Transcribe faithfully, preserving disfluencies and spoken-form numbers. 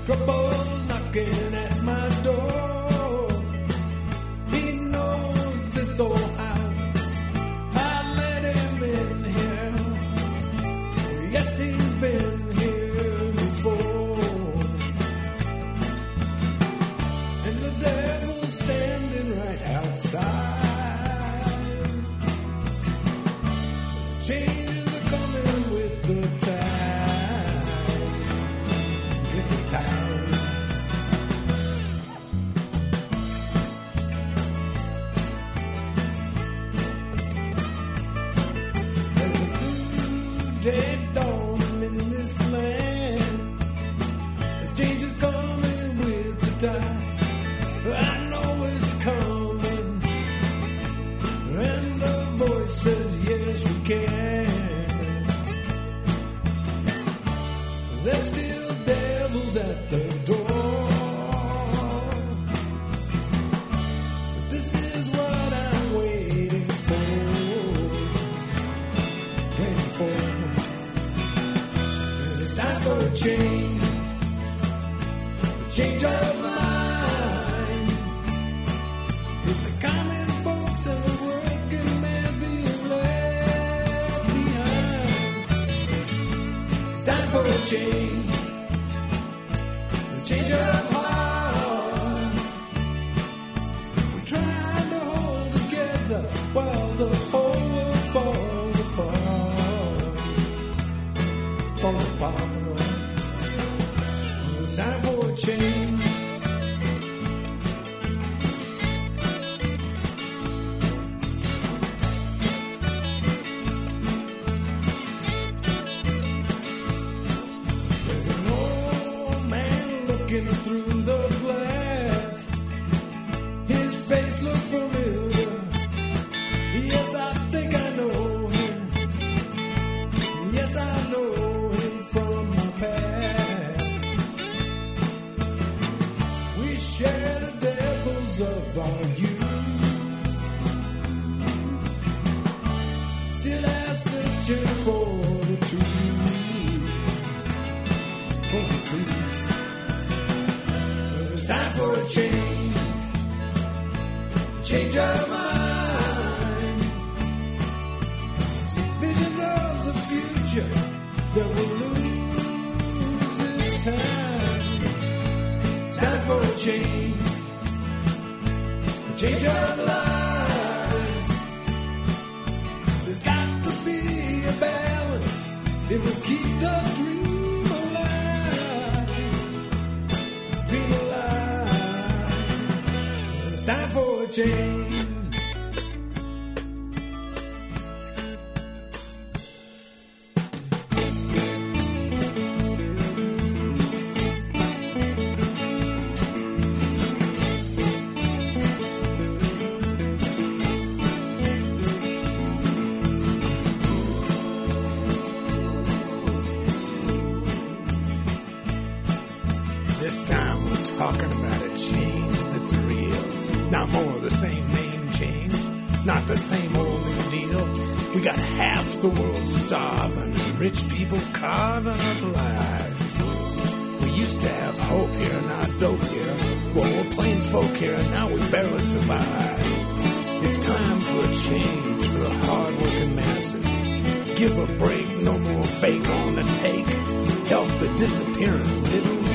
trouble knocking at my door. He knows this old house. I let him in here. Yes, he's been here before. And the devil's standing right outside. Changes are coming with the tide. With the tide. There's a new day dawning in this land. The change is coming with the tide. I know it's coming. And the voice says yes we can. There's still devils at the door. But this is what I'm waiting for. Waiting for. And it's time for a change. A change of mind. It's the common folks and the working man being left behind. Time for a change. A change of heart. We're trying to hold together while the whole world falls apart. Falls apart. It's time for a change. There's an old man looking through the glass. His face looks familiar. Yes, I think I know him. Yes, I know him from my past. We share the devils of our youth. Still are searching for the truth. For the truth. But it's time for a change. Change of mind. Visions of the future that will lose this time. Time for a change. A change of life. There's got to be a balance. It will keep the dream alive. Dream alive. It's time for a change. This time we're talking about a change that's real. Not more of the same name change. Not the same old New Deal. We got half the world starving and rich people carving up lives. We used to have hope here, not dope here. Well, we're plain folk here and now we barely survive. It's time for a change for the hard-working masses. Give a break, no more fake on the take. Help the disappearing little